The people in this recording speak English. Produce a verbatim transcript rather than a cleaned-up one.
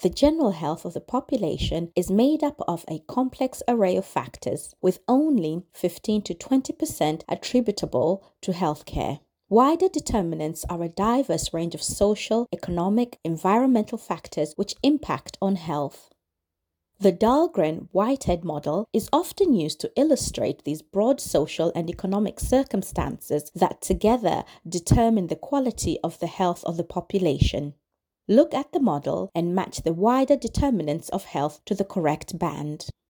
The general health of the population is made up of a complex array of factors, with only fifteen to twenty percent attributable to healthcare. Wider determinants are a diverse range of social, economic, environmental factors which impact on health. The Dahlgren-Whitehead model is often used to illustrate these broad social and economic circumstances that together determine the quality of the health of the population. Look at the model and match the wider determinants of health to the correct band.